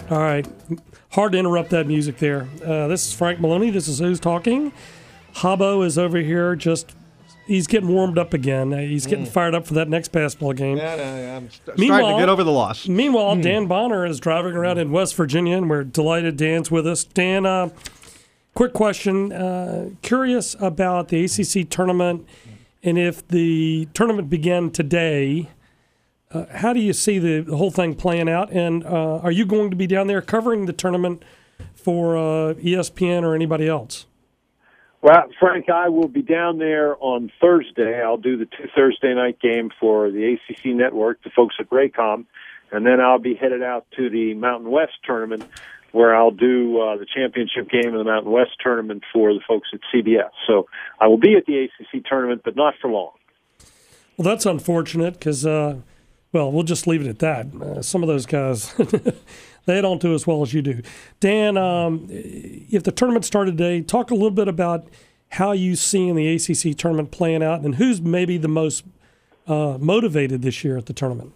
All right. Hard to interrupt that music there. This is Frank Maloney. This is Who's Talking. Habbo is over here he's getting warmed up again. He's getting fired up for that next basketball game. Yeah, I'm starting to get over the loss. Meanwhile, Dan Bonner is driving around in West Virginia, and we're delighted Dan's with us. Dan, quick question. Curious about the ACC tournament, and if the tournament began today, how do you see the whole thing playing out? And are you going to be down there covering the tournament for ESPN or anybody else? Well, Frank, I will be down there on Thursday. I'll do the 2 Thursday night game for the ACC Network, the folks at Raycom, and then I'll be headed out to the Mountain West tournament where I'll do the championship game of the Mountain West tournament for the folks at CBS. So I will be at the ACC tournament, but not for long. Well, that's unfortunate because, we'll just leave it at that. Some of those guys, they don't do as well as you do. Dan, if the tournament started today, talk a little bit about how you see the ACC tournament playing out and who's maybe the most motivated this year at the tournament.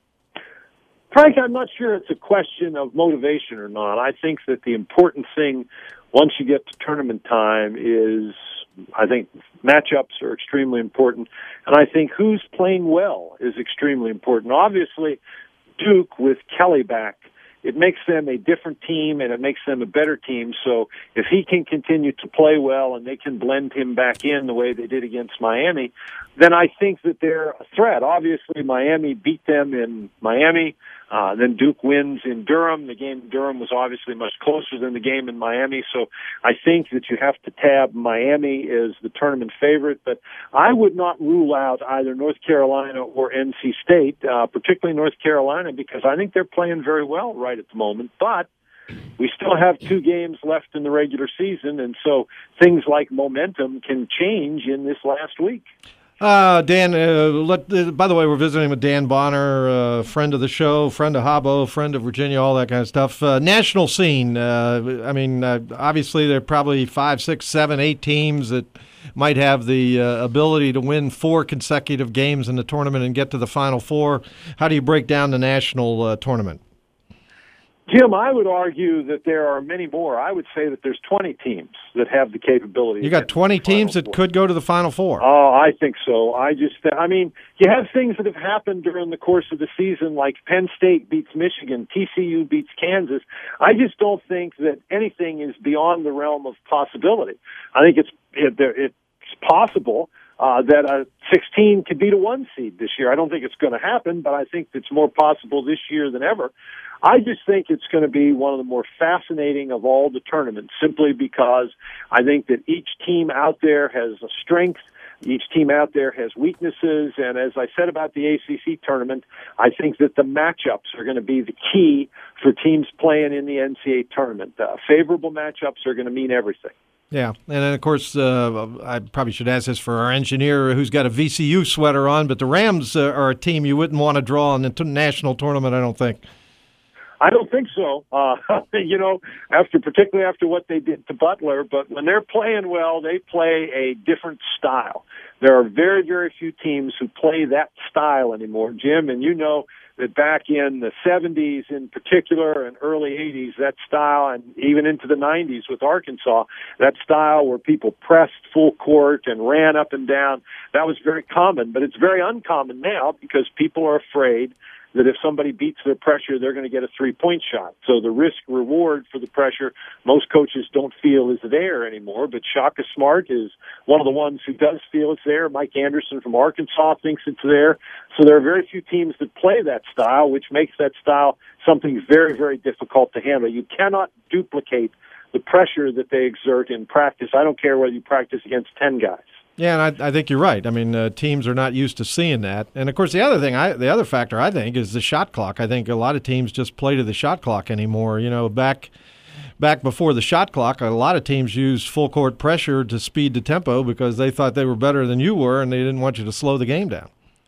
Frank, I'm not sure it's a question of motivation or not. I think that the important thing once you get to tournament time is, I think, matchups are extremely important, and I think who's playing well is extremely important. Obviously, Duke with Kelly back, it makes them a different team and it makes them a better team. So if he can continue to play well and they can blend him back in the way they did against Miami, then I think that they're a threat. Obviously, Miami beat them in Miami. Then Duke wins in Durham. The game in Durham was obviously much closer than the game in Miami. So I think that you have to tab Miami as the tournament favorite. But I would not rule out either North Carolina or NC State, particularly North Carolina, because I think they're playing very well right at the moment. But we still have 2 games left in the regular season, and so things like momentum can change in this last week. Dan, by the way, we're visiting with Dan Bonner, friend of the show, friend of Habbo, friend of Virginia, all that kind of stuff. National scene, obviously there are probably 5, 6, 7, 8 teams that might have the ability to win 4 consecutive games in the tournament and get to the Final Four. How do you break down the national tournament? Jim, I would argue that there are many more. I would say that there's 20 teams that have the capability. You got 20 teams that could go to the Final Four. Oh, I think so. You have things that have happened during the course of the season, like Penn State beats Michigan, TCU beats Kansas. I just don't think that anything is beyond the realm of possibility. I think it's possible that a 16 could beat a 1 seed this year. I don't think it's going to happen, but I think it's more possible this year than ever. I just think it's going to be one of the more fascinating of all the tournaments, simply because I think that each team out there has a strength, each team out there has weaknesses, and as I said about the ACC tournament, I think that the matchups are going to be the key for teams playing in the NCAA tournament. Favorable matchups are going to mean everything. Yeah, and then, of course, I probably should ask this for our engineer who's got a VCU sweater on, but the Rams are a team you wouldn't want to draw in the national tournament, I don't think. I don't think so. Particularly after what they did to Butler, but when they're playing well, they play a different style. There are very, very few teams who play that style anymore, Jim, and you know that back in the 70s in particular and early 80s, that style, and even into the 90s with Arkansas, that style where people pressed full court and ran up and down, that was very common. But it's very uncommon now because people are afraid that if somebody beats their pressure, they're going to get a three-point shot. So the risk-reward for the pressure, most coaches don't feel is there anymore, but Shaka Smart is one of the ones who does feel it's there. Mike Anderson from Arkansas thinks it's there. So there are very few teams that play that style, which makes that style something very, very difficult to handle. You cannot duplicate the pressure that they exert in practice. I don't care whether you practice against 10 guys. Yeah, and I think you're right. I mean, teams are not used to seeing that. And, of course, the other factor, I think, is the shot clock. I think a lot of teams just play to the shot clock anymore. You know, back before the shot clock, a lot of teams used full court pressure to speed the tempo because they thought they were better than you were and they didn't want you to slow the game down.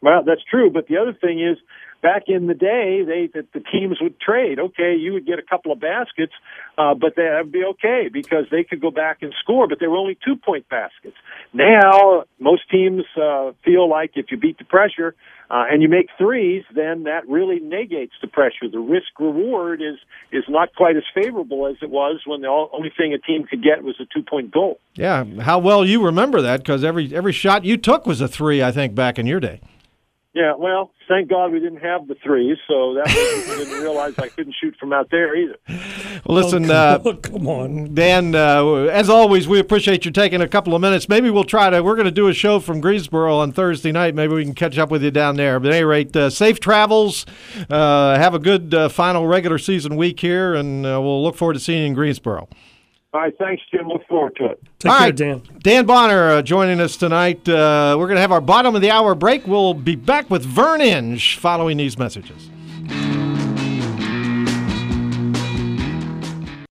Well, that's true. But the other thing is, back in the day, the teams would trade. Okay, you would get a couple of baskets, but that would be okay because they could go back and score, but they were only 2-point baskets. Now, most teams feel like if you beat the pressure and you make threes, then that really negates the pressure. The risk-reward is not quite as favorable as it was when the only thing a team could get was a 2-point goal. Yeah, how well you remember that, because every shot you took was a three, I think, back in your day. Yeah, well, thank God we didn't have the threes, so that I didn't realize I couldn't shoot from out there either. Well, listen, come on, Dan, as always, we appreciate you taking a couple of minutes. Maybe we're going to do a show from Greensboro on Thursday night. Maybe we can catch up with you down there. But at any rate, safe travels. Have a good final regular season week here, and we'll look forward to seeing you in Greensboro. All right, thanks, Jim. Look forward to it. Take care, Dan. Dan Bonner joining us tonight. We're going to have our bottom of the hour break. We'll be back with Vern Inge following these messages.